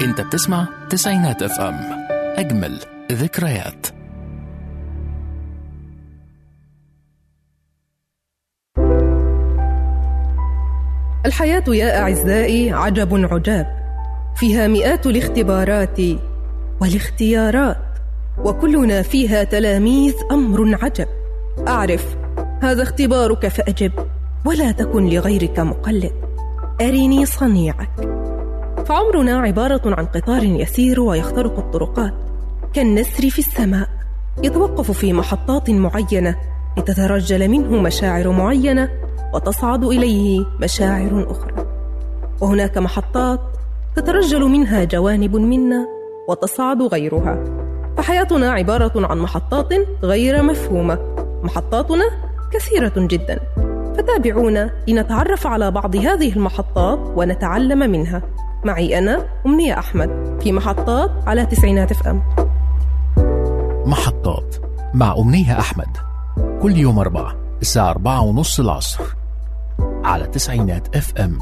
انت بتسمع تسعينات اف ام، اجمل ذكريات. الحياة يا أعزائي عجب عجاب، فيها مئات الاختبارات والاختيارات، وكلنا فيها تلاميذ أمر عجب. أعرف هذا اختبارك فأجب، ولا تكن لغيرك مقلد، أرني صنيعك. فعمرنا عبارة عن قطار يسير ويخترق الطرقات كالنسر في السماء، يتوقف في محطات معينة لتترجل منه مشاعر معينة وتصعد إليه مشاعر أخرى، وهناك محطات تترجل منها جوانب منا وتصعد غيرها. فحياتنا عبارة عن محطات غير مفهومة، محطاتنا كثيرة جدا، فتابعونا لنتعرف على بعض هذه المحطات ونتعلم منها. معي أنا أمنية أحمد في محطات على تسعينات اف ام. محطات مع أمنية أحمد، كل يوم 4 الساعة 4:30 العصر على تسعينات اف ام.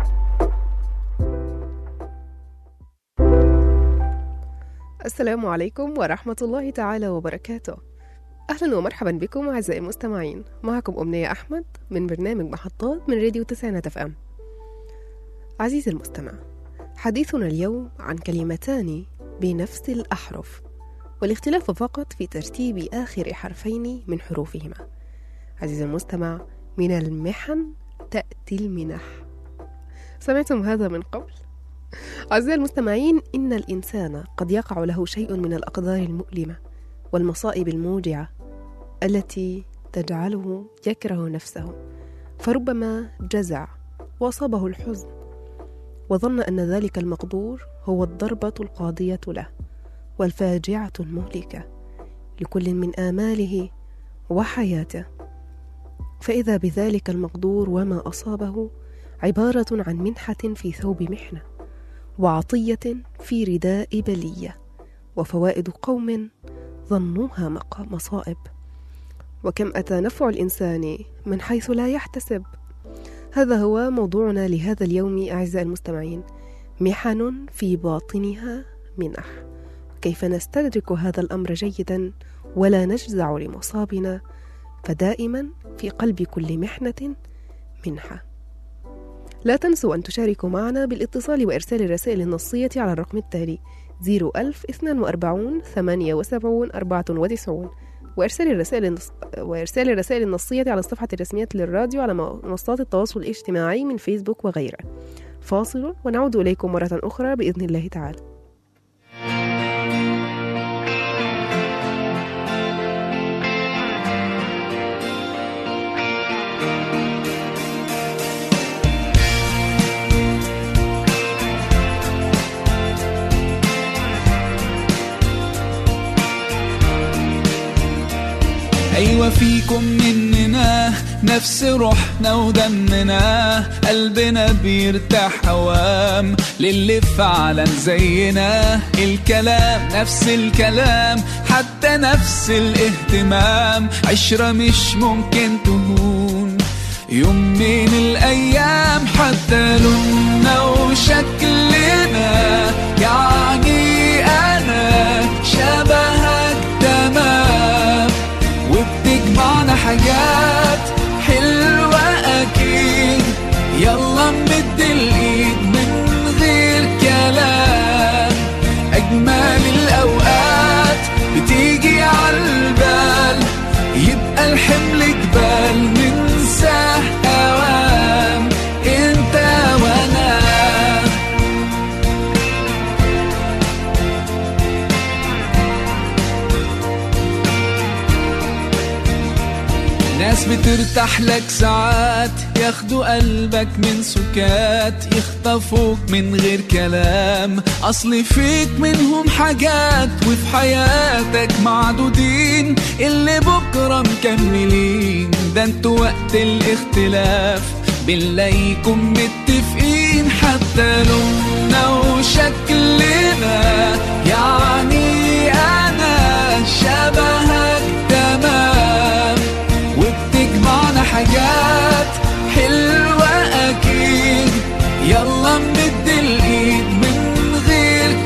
السلام عليكم ورحمة الله تعالى وبركاته. أهلا ومرحبا بكم أعزائي المستمعين، معكم أمنية أحمد من برنامج محطات من راديو تسعينات اف ام. عزيزي المستمع، حديثنا اليوم عن كلمتان بنفس الأحرف، والاختلاف فقط في ترتيب آخر حرفين من حروفهما. عزيزي المستمع، من المحن تأتي المنح. سمعتم هذا من قبل؟ أعزائي المستمعين، إن الإنسان قد يقع له شيء من الأقدار المؤلمة والمصائب الموجعة التي تجعله يكره نفسه، فربما جزع وأصابه الحزن وظن أن ذلك المقدور هو الضربة القاضية له والفاجعة المهلكة لكل من آماله وحياته، فإذا بذلك المقدور وما أصابه عبارة عن منحة في ثوب محنة، وعطية في رداء بلية، وفوائد قوم ظنوها مصائب، وكم أتى نفع الإنسان من حيث لا يحتسب. هذا هو موضوعنا لهذا اليوم أعزائي المستمعين، محن في باطنها منح. كيف نستدرك هذا الأمر جيدا ولا نجزع لمصابنا، فدائما في قلب كل محنة منحة. لا تنسوا أن تشاركوا معنا بالاتصال وإرسال الرسائل النصية على الرقم التالي 01042 78 94، وإرسال الرسائل النصية على الصفحة الرسمية للراديو على منصات التواصل الاجتماعي من فيسبوك وغيره. فاصل ونعود إليكم مرة أخرى بإذن الله تعالى. أيوة فيكم مننا نفس روحنا ودمنا، قلبنا بيرتاح هوام للي فعلا زينا، الكلام نفس الكلام حتى نفس الاهتمام، عشرة مش ممكن تهون يوم من الأيام، حتى لوننا وشكلنا، يعني أنا شبهك تمام، وبتجمعنا حاجات حلوة أكيد، يلا نمد الإيد من غير كلام، أجمل الأوقات بتيجي عالبال، يبقى الحمل جبال ننساه أوام، انت وانا. ناس بترتاح لك ساعات، ياخدوا قلبك من سكات، يخطفوك من غير كلام، أصل فيك منهم حاجات، وفي حياتك معدودين اللي بكرة مكملين، ده انتوا وقت الاختلاف بنلاقيكم متفقين، حتى لوننا وشكلنا، يعني أنا شبهك تمام، وبتجمعنا حاجات حلوة أكيد، يلا نمد الإيد من غير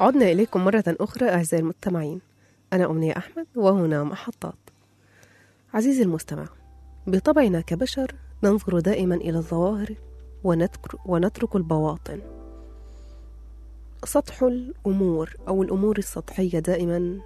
عدنا إليكم مرة أخرى أعزائي المستمعين. أنا أمنية أحمد وهنا محطات. عزيزي المستمع، بطبعنا كبشر ننظر دائما إلى الظواهر ونترك البواطن. سطح الأمور أو الأمور السطحية دائما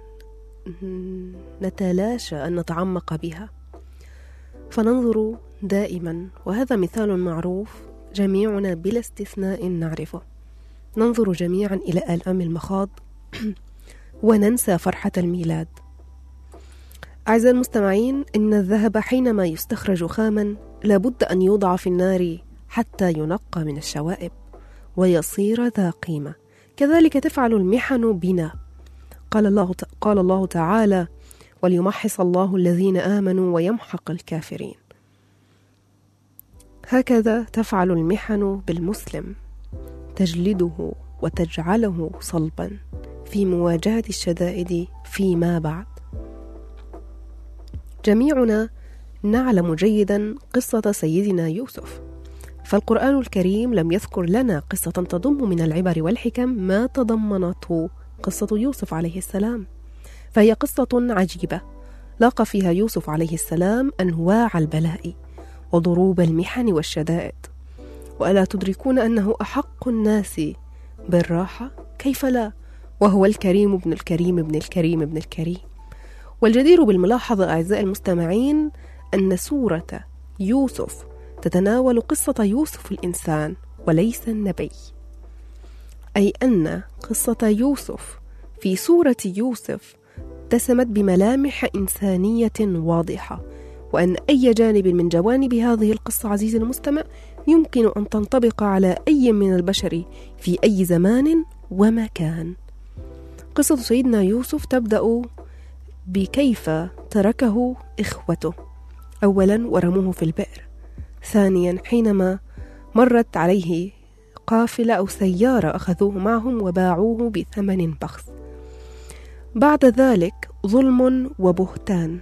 نتلاشى أن نتعمق بها، فننظر دائما، وهذا مثال معروف جميعنا بلا استثناء نعرفه، ننظر جميعا إلى آلام المخاض وننسى فرحة الميلاد. أعزائي المستمعين، إن الذهب حينما يستخرج خاما لابد أن يوضع في النار حتى ينقى من الشوائب ويصير ذا قيمة. كذلك تفعل المحن بنا. قال الله تعالى: وليمحص الله الذين آمنوا ويمحق الكافرين. هكذا تفعل المحن بالمسلم، تجلده وتجعله صلبا في مواجهة الشدائد فيما بعد. جميعنا نعلم جيدا قصة سيدنا يوسف، فالقرآن الكريم لم يذكر لنا قصة تضم من العبر والحكم ما تضمنته قصة يوسف عليه السلام، فهي قصة عجيبة لاقى فيها يوسف عليه السلام أنواع البلاء وضروب المحن والشدائد. وألا تدركون أنه أحق الناس بالراحة؟ كيف لا، وهو الكريم ابن الكريم ابن الكريم ابن الكريم. والجدير بالملاحظة أعزائي المستمعين أن سورة يوسف تتناول قصة يوسف الإنسان وليس النبي، أي أن قصة يوسف في سورة يوسف اتسمت بملامح إنسانية واضحة، وأن أي جانب من جوانب هذه القصة عزيزي المستمع يمكن أن تنطبق على أي من البشر في أي زمان ومكان. قصة سيدنا يوسف تبدأ بكيف تركه إخوته، أولا ورموه في البئر، ثانيا حينما مرت عليه قافلة أو سيارة أخذوه معهم وباعوه بثمن بخس، بعد ذلك ظلم وبهتان،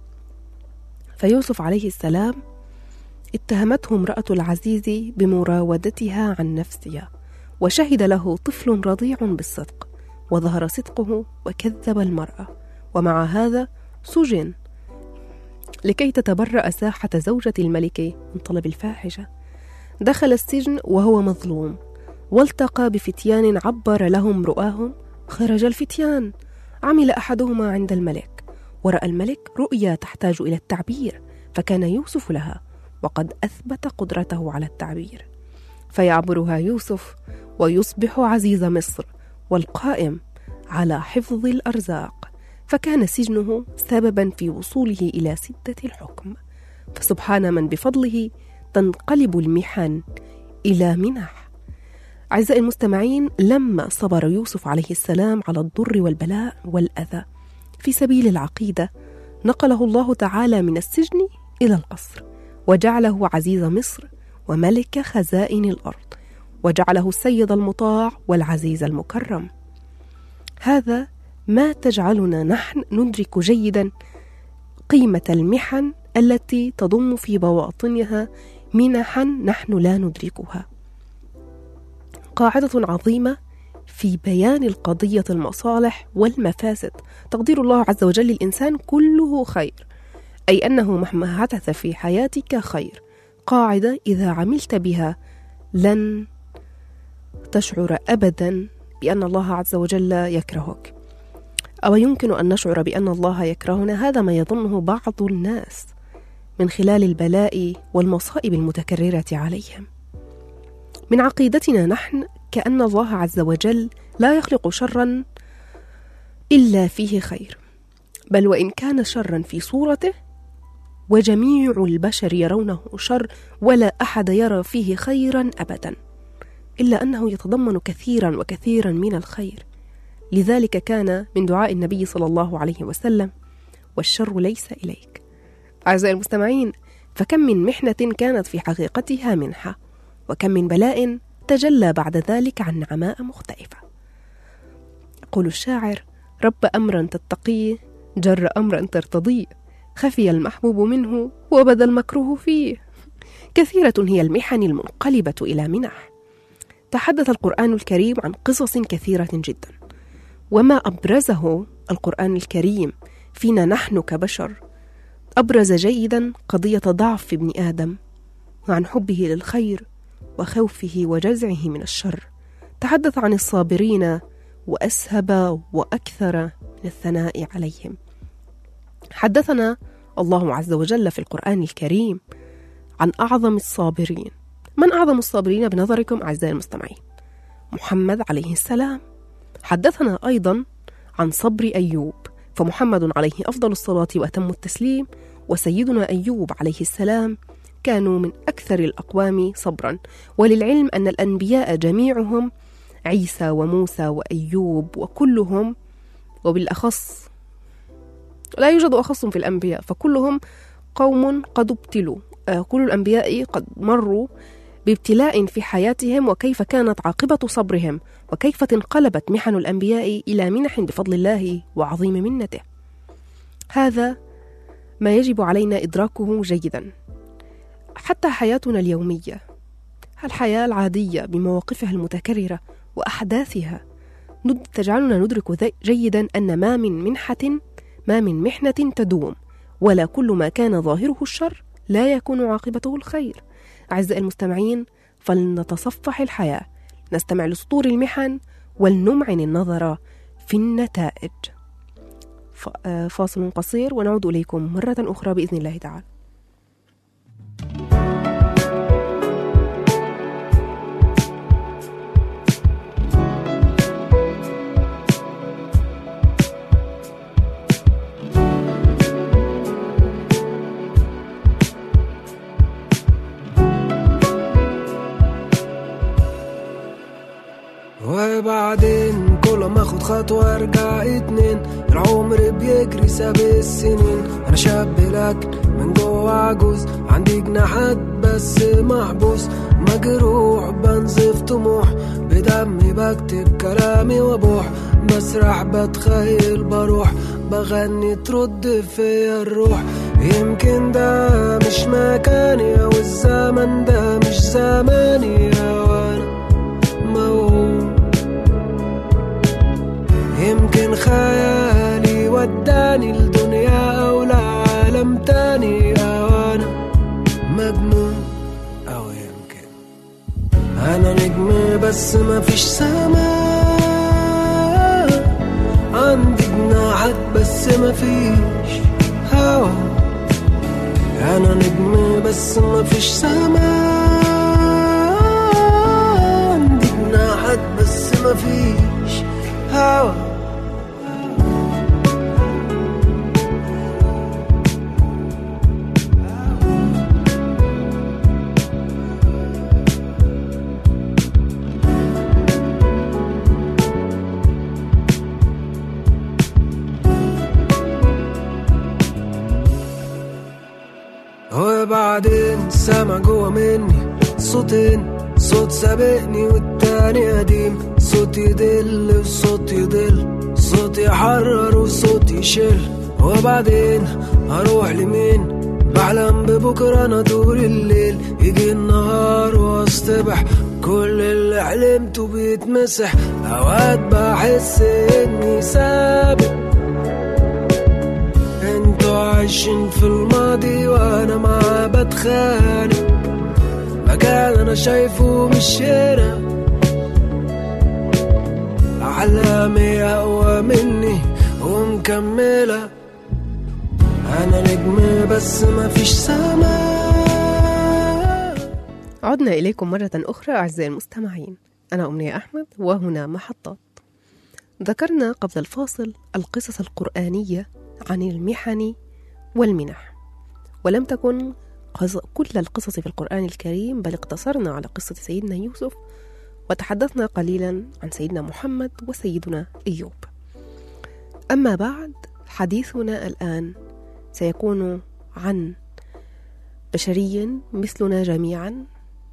فيوسف عليه السلام اتهمته امرأة العزيز بمراودتها عن نفسها، وشهد له طفل رضيع بالصدق وظهر صدقه وكذب المرأة، ومع هذا سجن لكي تتبرأ ساحة زوجة الملك من طلب الفاحشة. دخل السجن وهو مظلوم، والتقى بفتيان عبر لهم رؤاهم، خرج الفتيان، عمل أحدهما عند الملك، ورأى الملك رؤيا تحتاج إلى التعبير، فكان يوسف لها وقد أثبت قدرته على التعبير، فيعبرها يوسف ويصبح عزيز مصر والقائم على حفظ الأرزاق، فكان سجنه سببا في وصوله إلى سدة الحكم. فسبحان من بفضله تنقلب المحن إلى منح. أعزائي المستمعين، لما صبر يوسف عليه السلام على الضر والبلاء والأذى في سبيل العقيدة، نقله الله تعالى من السجن إلى القصر، وجعله عزيز مصر وملك خزائن الأرض، وجعله السيد المطاع والعزيز المكرم. هذا ما تجعلنا نحن ندرك جيدا قيمة المحن التي تضم في بواطنها منحا نحن لا ندركها. قاعدة عظيمة في بيان القضية المصالح والمفاسد. تقدير الله عز وجل للإنسان كله خير، أي أنه مهما حدث في حياتك خير. قاعدة إذا عملت بها لن تشعر أبدا بأن الله عز وجل يكرهك، أو يمكن أن نشعر بأن الله يكرهنا. هذا ما يظنه بعض الناس من خلال البلاء والمصائب المتكررة عليهم. من عقيدتنا نحن كأن الله عز وجل لا يخلق شرا إلا فيه خير، بل وإن كان شرا في صورته وجميع البشر يرونه شر ولا أحد يرى فيه خيرا أبدا، إلا أنه يتضمن كثيرا وكثيرا من الخير. لذلك كان من دعاء النبي صلى الله عليه وسلم: والشر ليس إليك. أعزائي المستمعين، فكم من محنة كانت في حقيقتها منحة، وكم من بلاء تجلى بعد ذلك عن نعماء مختلفة. يقول الشاعر: رب أمرا تتقيه، جر أمرا ترتضيه، خفي المحبوب منه وبدا المكروه فيه. كثيرة هي المحن المنقلبة إلى منح. تحدث القرآن الكريم عن قصص كثيرة جدا، وما أبرزه القرآن الكريم فينا نحن كبشر أبرز جيدا قضية ضعف ابن آدم وعن حبه للخير وخوفه وجزعه من الشر. تحدث عن الصابرين وأسهب وأكثر من الثناء عليهم. حدثنا الله عز وجل في القرآن الكريم عن أعظم الصابرين. من أعظم الصابرين بنظركم أعزائي المستمعين؟ محمد عليه السلام. حدثنا أيضا عن صبر أيوب، فمحمد عليه أفضل الصلاة وأتم التسليم وسيدنا أيوب عليه السلام كانوا من أكثر الأقوام صبرا. وللعلم أن الأنبياء جميعهم، عيسى وموسى وأيوب وكلهم، وبالأخص لا يوجد أخص في الأنبياء، فكلهم قوم قد ابتلوا. كل الأنبياء قد مروا بابتلاء في حياتهم، وكيف كانت عاقبة صبرهم، وكيف انقلبت محن الأنبياء إلى منح بفضل الله وعظيم منته. هذا ما يجب علينا إدراكه جيدا. حتى حياتنا اليومية، الحياة العادية بمواقفها المتكررة وأحداثها تجعلنا ندرك جيدا أن ما من محنة تدوم، ولا كل ما كان ظاهره الشر لا يكون عاقبته الخير. أعزائي المستمعين، فلنتصفح الحياة، نستمع لسطور المحن ولنمعن النظر في النتائج. فاصل قصير ونعود إليكم مرة أخرى بإذن الله تعالى. وبعدين كل ما اخد خطوة ارجع 2، العمر بيجري 7 سنين. انا شاب لكن من جوه عجوز، عندي جناحات بس محبوس، مجروح بنزف طموح، بدمي بكتب كلامي وبوح، بسرح بتخيل بروح، بغني ترد فيا الروح. يمكن ده مش مكاني، او الزمن ده مش زماني، وانا موهوم. يمكن خيالي وداني لدنيا أو لعالم تاني، أو أنا مجنون، أو يمكن أنا نجم بس مفيش سماء، عندي جناحات بس مفيش هوا. أنا نجم بس مفيش سماء، عندي جناحات بس مفيش هوا. وبعدين سامع جوا مني صوتين، صوت سابقني والتاني قديم، صوت يدل وصوت يضل، صوت يحرر وصوت يشل. وبعدين هروح لمين؟ بحلم ببكرة انا طول الليل، يجي النهار واصطبح كل اللي حلمته بيتمسح. اوقات بحس اني سابق، انتوا عايشين في الماضي وانا معاه بتخانق، مكان انا شايفه مش هنا، احلامي اقوى مني ومكملة. انا نجم بس مفيش سماء. عدنا إليكم مرة أخرى أعزائي المستمعين، أنا أمنية أحمد وهنا محطات. ذكرنا قبل الفاصل القصص القرآنية عن المحن والمنح، ولم تكن كل القصص في القرآن الكريم، بل اقتصرنا على قصة سيدنا يوسف وتحدثنا قليلا عن سيدنا محمد وسيدنا أيوب. أما بعد، حديثنا الآن سيكون عن بشري مثلنا جميعا،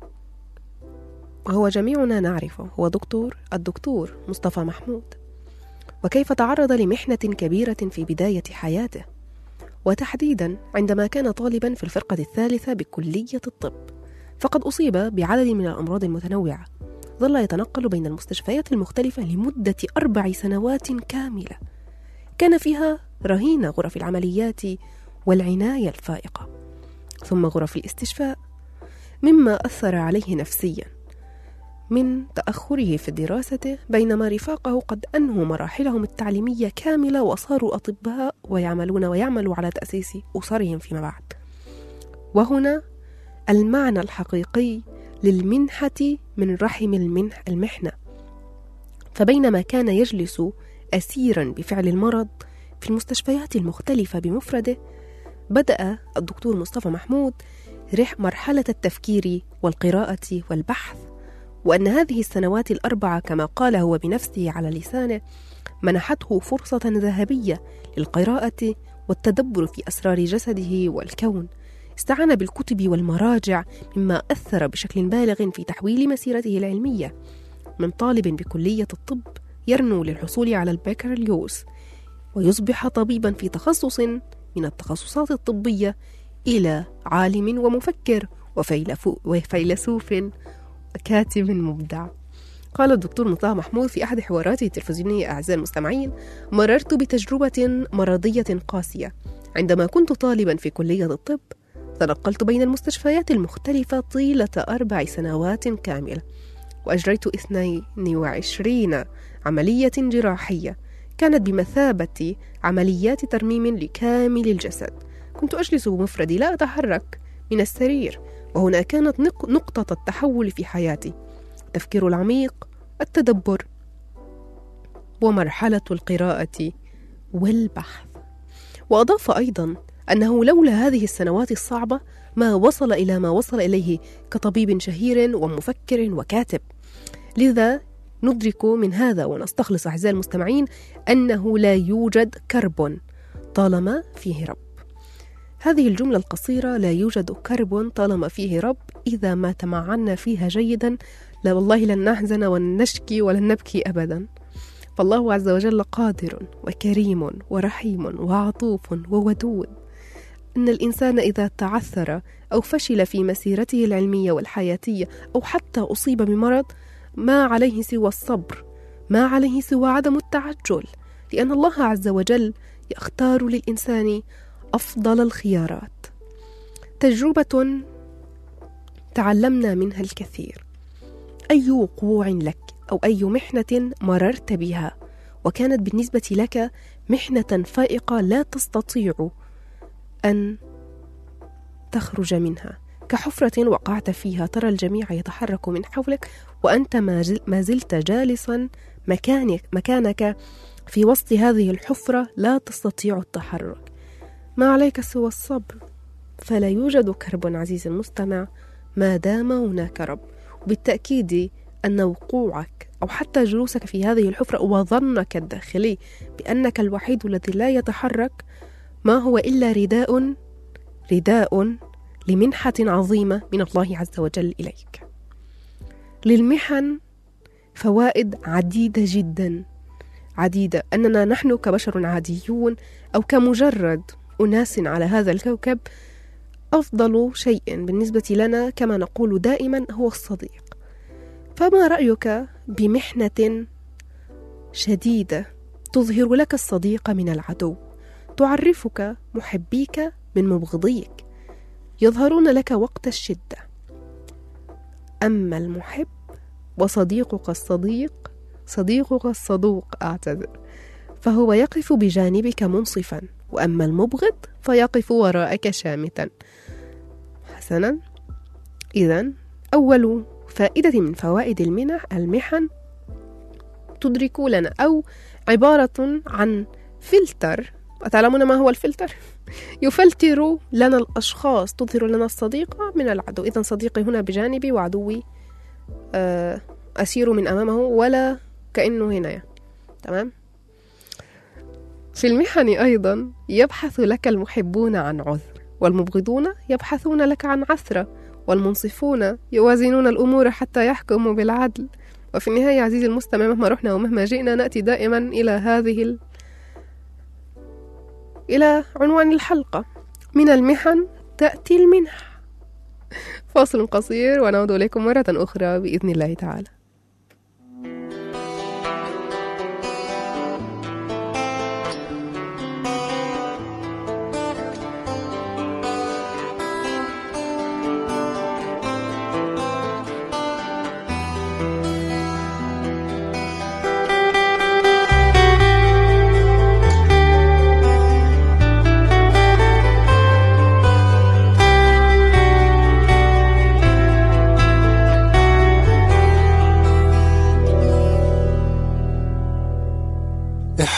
وهو جميعنا نعرفه، هو الدكتور مصطفى محمود، وكيف تعرض لمحنة كبيرة في بداية حياته، وتحديدا عندما كان طالبا في الفرقة الثالثة بكلية الطب، فقد أصيب بعدد من الأمراض المتنوعة، ظل يتنقل بين المستشفيات المختلفة لمدة 4 سنوات كاملة، كان فيها رهين غرف العمليات والعناية الفائقة، ثم غرف الاستشفاء، مما أثر عليه نفسيا من تأخره في الدراسة، بينما رفاقه قد أنهوا مراحلهم التعليمية كاملة وصاروا أطباء ويعملوا على تأسيس أسرهم فيما بعد. وهنا المعنى الحقيقي للمنحة من رحم المحنة. فبينما كان يجلس أسيرا بفعل المرض في المستشفيات المختلفة بمفرده، بدأ الدكتور مصطفى محمود مرحلة التفكير والقراءة والبحث، وأن هذه السنوات 4 كما قال هو بنفسه على لسانه منحته فرصة ذهبية للقراءة والتدبر في أسرار جسده والكون. استعان بالكتب والمراجع، مما أثر بشكل بالغ في تحويل مسيرته العلمية من طالب بكلية الطب يرنو للحصول على البكالوريوس ويصبح طبيبا في تخصص من التخصصات الطبية إلى عالم ومفكر وفيلسوف وكاتب مبدع. قال الدكتور مصطفى محمود في أحد حواراته التلفزيونية: أعزائي المستمعين، مررت بتجربة مرضية قاسية. عندما كنت طالبا في كلية الطب تنقلت بين المستشفيات المختلفة طيلة 4 سنوات كاملة، وأجريت 22 عملية جراحية كانت بمثابة عمليات ترميم لكامل الجسد. كنت أجلس بمفردي لا أتحرك من السرير، وهنا كانت نقطة التحول في حياتي: التفكير العميق، التدبر، ومرحلة القراءة والبحث. وأضاف أيضا أنه لولا هذه السنوات الصعبة ما وصل إلى ما وصل إليه كطبيب شهير ومفكر وكاتب. لذا ندرك من هذا ونستخلص أعزائي المستمعين أنه لا يوجد كرب طالما فيه رب. هذه الجملة القصيرة: لا يوجد كرب طالما فيه رب، إذا ما تمعنا فيها جيدا لا والله لن نحزن ونشكي ولن نبكي أبدا. فالله عز وجل قادر وكريم ورحيم وعطوف وودود. إن الإنسان إذا تعثر أو فشل في مسيرته العلمية والحياتية أو حتى أصيب بمرض ما عليه سوى الصبر، ما عليه سوى عدم التعجل، لأن الله عز وجل يختار للإنسان أفضل الخيارات. تجربة تعلمنا منها الكثير. أي وقوع لك أو أي محنة مررت بها وكانت بالنسبة لك محنة فائقة لا تستطيع أن تخرج منها، كحفرة وقعت فيها ترى الجميع يتحرك من حولك وأنت ما زلت جالسا مكانك في وسط هذه الحفرة لا تستطيع التحرك، ما عليك سوى الصبر. فلا يوجد كرب عزيزي المستمع ما دام هناك رب. وبالتأكيد أن وقوعك أو حتى جلوسك في هذه الحفرة وظنك الداخلي بأنك الوحيد الذي لا يتحرك ما هو إلا رداء لمنحة عظيمة من الله عز وجل إليك. للمحن فوائد عديدة جدا، عديدة. أننا نحن كبشر عاديون أو كمجرد أناس على هذا الكوكب، أفضل شيء بالنسبة لنا كما نقول دائما هو الصديق. فما رأيك بمحنة شديدة تظهر لك الصديق من العدو، تعرفك محبيك من مبغضيك، يظهرون لك وقت الشدة. أما المحب وصديقك الصدوق فهو يقف بجانبك منصفا، وأما المبغض فيقف وراءك شامتا. حسنا، إذن أول فائدة من فوائد المحن تدرك لنا أو عبارة عن فلتر. أتعلمون ما هو الفلتر؟ يفلتر لنا الأشخاص، تظهر لنا الصديق من العدو. إذن صديقي هنا بجانبي وعدوي أسير من أمامه ولا كأنه هنا. تمام؟ في المحن أيضا يبحث لك المحبون عن عذر، والمبغضون يبحثون لك عن عثرة، والمنصفون يوازنون الأمور حتى يحكموا بالعدل. وفي النهاية عزيزي المستمع، مهما رحنا ومهما جئنا نأتي دائما إلى عنوان الحلقة: من المحن تأتي المنح. فاصل قصير ونعود إليكم مرة أخرى بإذن الله تعالى.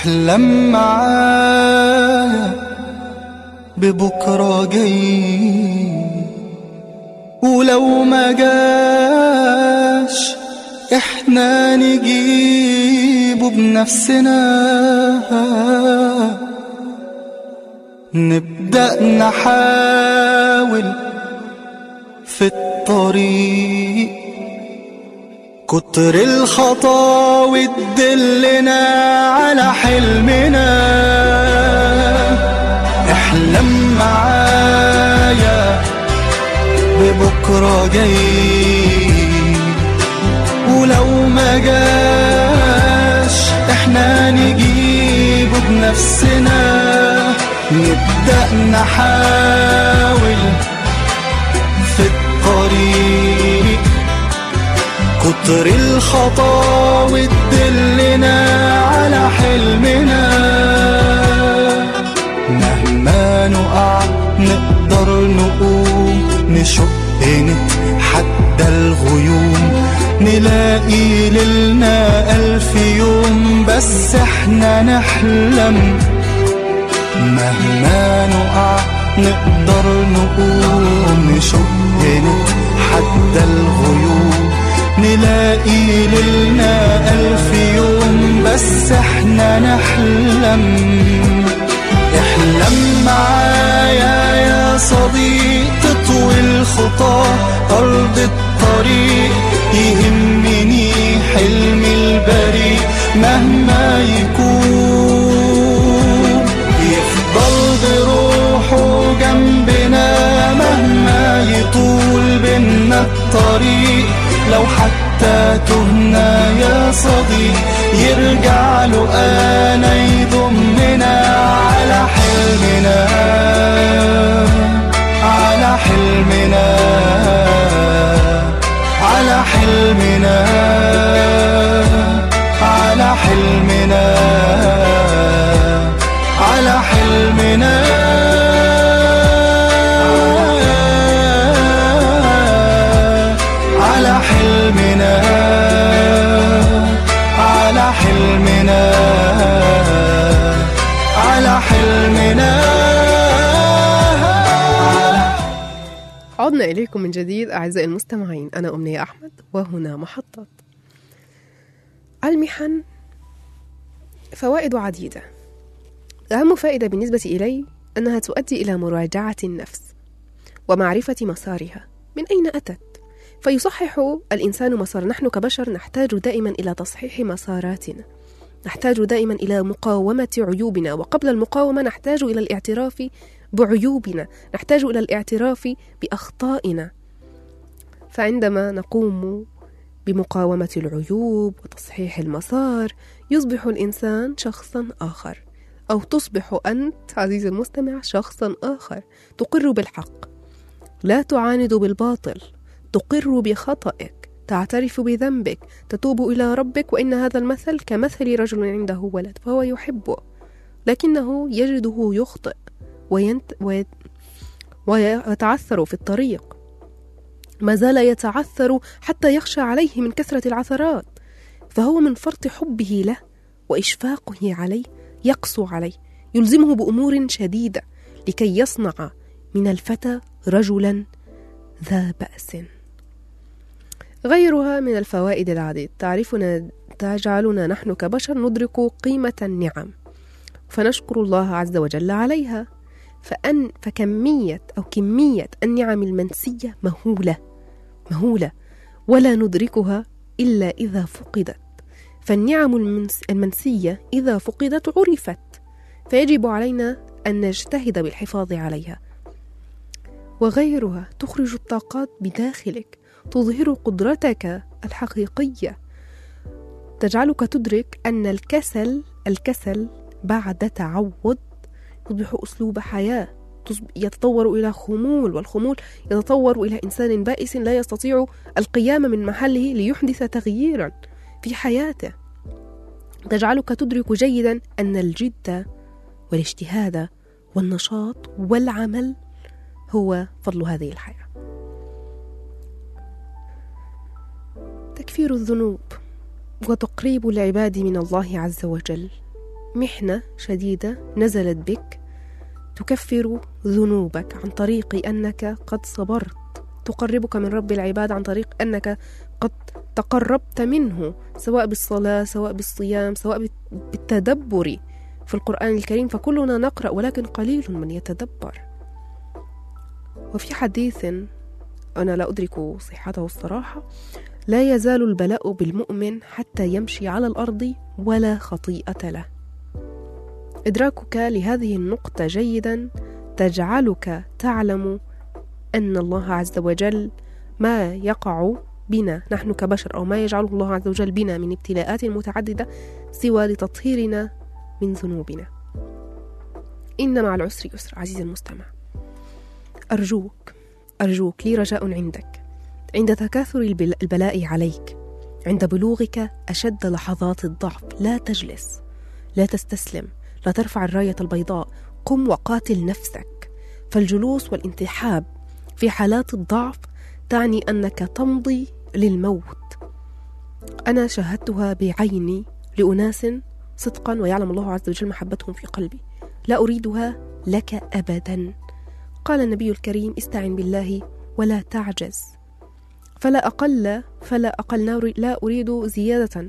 احلم معايا ببكرة جاي، ولو ما جاش احنا نجيبه بنفسنا. نبدأ نحاول في الطريق، كتر الخطاوي تدلنا على حلمنا. احلم معايا ببكرة جاي، ولو ما جاش احنا نجيبه بنفسنا. نبدأ نحاول في الطريق، كتر الخطاوي تدلنا على حلمنا. مهما نقع نقدر نقوم، نشق نتحدى الغيوم، نلاقي ليلنا 1000 يوم، بس احنا نحلم. مهما نقع نقدر نقوم، نشق نتحدى الغيوم، نلاقي ليلنا 1000 يوم، بس احنا نحلم. احلم معايا يا صديق، تطوي الخطى أرض الطريق. يهمني حلمي البريء مهما يكون، يفضل بروحه جنبنا مهما يطول بينا الطريق. لو حتى تهنا يا صديق، يرجع له أنا يضمنا على حلمنا، على حلمنا، على حلمنا، على حلمنا، على حلمنا، على حلمنا، على حلمنا، على حلمنا. عدنا إليكم من جديد أعزائي المستمعين، أنا أمنية أحمد وهنا محطة. المحن فوائد عديدة، أهم فائدة بالنسبة إلي أنها تؤدي إلى مراجعة النفس ومعرفة مسارها من أين أتت، فيصحح الإنسان مسار. نحن كبشر نحتاج دائما إلى تصحيح مساراتنا، نحتاج دائما إلى مقاومة عيوبنا، وقبل المقاومة نحتاج إلى الاعتراف بعيوبنا، نحتاج إلى الاعتراف بأخطائنا. فعندما نقوم بمقاومة العيوب وتصحيح المسار يصبح الإنسان شخصا آخر، أو تصبح أنت عزيزي المستمع شخصا آخر، تقر بالحق، لا تعاند بالباطل، تقر بخطئك، تعترف بذنبك، تتوب إلى ربك. وإن هذا المثل كمثل رجل عنده ولد فهو يحبه لكنه يجده يخطئ ويتعثر في الطريق، ما زال يتعثر حتى يخشى عليه من كثرة العثرات، فهو من فرط حبه له وإشفاقه عليه يقسو عليه، يلزمه بأمور شديدة لكي يصنع من الفتى رجلا ذا بأس. غيرها من الفوائد العديد تجعلنا نحن كبشر ندرك قيمة النعم فنشكر الله عز وجل عليها. فكمية النعم المنسية مهولة ولا ندركها إلا إذا فقدت. فالنعم المنسية إذا فقدت عرفت، فيجب علينا أن نجتهد بالحفاظ عليها. وغيرها تخرج الطاقات بداخلك، تظهر قدرتك الحقيقية، تجعلك تدرك أن الكسل بعد تعود يصبح أسلوب حياة، يتطور إلى خمول، والخمول يتطور إلى إنسان بائس لا يستطيع القيام من محله ليحدث تغييرا في حياته. تجعلك تدرك جيدا أن الجد والاجتهاد والنشاط والعمل هو فضل هذه الحياة. تكفير الذنوب وتقريب العباد من الله عز وجل محنة شديدة نزلت بك تكفر ذنوبك عن طريق أنك قد صبرت، تقربك من رب العباد عن طريق أنك قد تقربت منه، سواء بالصلاة سواء بالصيام سواء بالتدبر في القرآن الكريم. فكلنا نقرأ ولكن قليل من يتدبر. وفي حديث أنا لا أدرك صحته الصراحة: لا يزال البلاء بالمؤمن حتى يمشي على الأرض ولا خطيئة له. إدراكك لهذه النقطة جيدا تجعلك تعلم أن الله عز وجل ما يقع بنا نحن كبشر، أو ما يجعله الله عز وجل بنا من ابتلاءات متعددة سوى لتطهيرنا من ذنوبنا. إن مع العسر يسر. عزيزي المستمع، أرجوك لي رجاء عندك عند تكاثر البلاء عليك، عند بلوغك أشد لحظات الضعف، لا تجلس، لا تستسلم، لا ترفع الراية البيضاء، قم وقاتل نفسك. فالجلوس والانتحاب في حالات الضعف تعني أنك تمضي للموت. أنا شاهدتها بعيني لأناس صدقا ويعلم الله عز وجل محبتهم في قلبي، لا أريدها لك أبدا. قال النبي الكريم: استعن بالله ولا تعجز. فلا أقل لا أريد زيادة.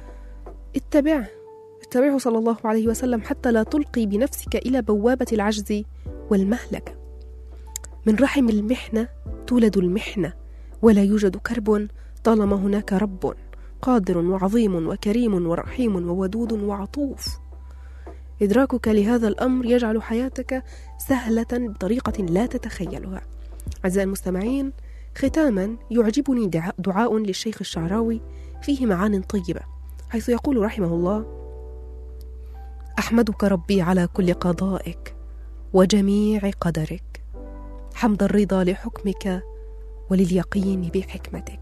اتبعه صلى الله عليه وسلم حتى لا تلقي بنفسك إلى بوابة العجز والمهلكة. من رحم المحنة تولد المحنة، ولا يوجد كرب طالما هناك رب قادر وعظيم وكريم ورحيم وودود وعطوف. إدراكك لهذا الأمر يجعل حياتك سهلة بطريقة لا تتخيلها. أعزائي المستمعين، ختاما يعجبني دعاء للشيخ الشعراوي فيه معان طيبة، حيث يقول رحمه الله: أحمدك ربي على كل قضائك وجميع قدرك، حمد الرضا لحكمك ولليقين بحكمتك.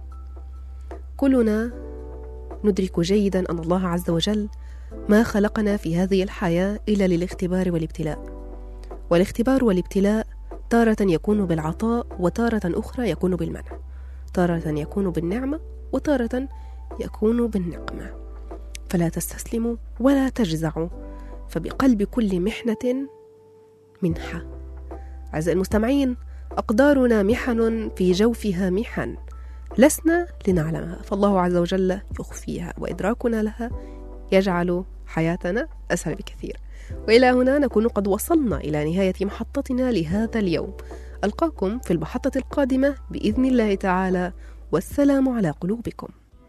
كلنا ندرك جيدا أن الله عز وجل ما خلقنا في هذه الحياة إلا للاختبار والابتلاء، والاختبار والابتلاء تارة يكون بالعطاء وتارة أخرى يكون بالمنع، تارة يكون بالنعمة وتارة يكون بالنقمة. فلا تستسلموا ولا تجزعوا، فبقلب كل محنة منحة. أعزائي المستمعين، أقدارنا محن في جوفها محن لسنا لنعلمها، فالله عز وجل يخفيها، وإدراكنا لها يجعل حياتنا أسهل بكثير. وإلى هنا نكون قد وصلنا إلى نهاية محطتنا لهذا اليوم. ألقاكم في المحطة القادمة بإذن الله تعالى، والسلام على قلوبكم.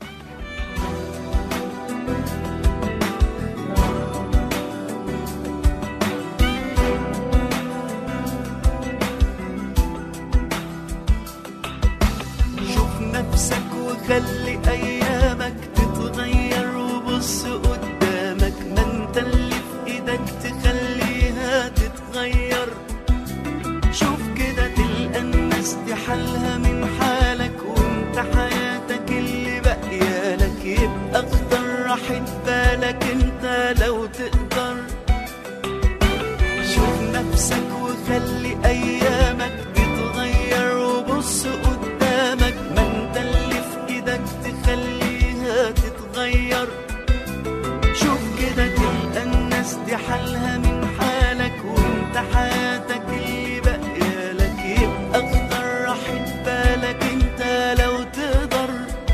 شوف نفسك وخلي أيامك تتغير، وبص قدامك، ما انت اللي في ايدك تخليها تتغير. شوف كده تلقى الناس دي حالها من حالك، وانت حياتك اللي بقيالك يبقى اختار راحة بالك انت لو تقدر. شوف نفسك وخلي ايامك تتغير، وبص قدامك، ما انت اللي في ايدك تخليها تتغير. شوف كده تلقى الناس دي حالها من حالك، وانت حياتك اللي بقيالك يبقى اختار راحة بالك انت لو تقدر.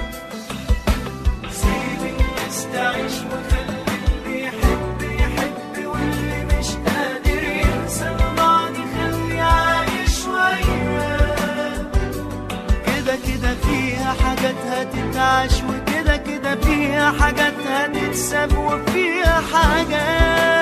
سيب الناس تعيش وخلي اللي يحب يحب، واللي مش قادر ينسى الماضي خلي عايش وياه. كده كده فيها حاجات هتتعاش، وكده كده فيها حاجات هتتساب، وفيها حاجات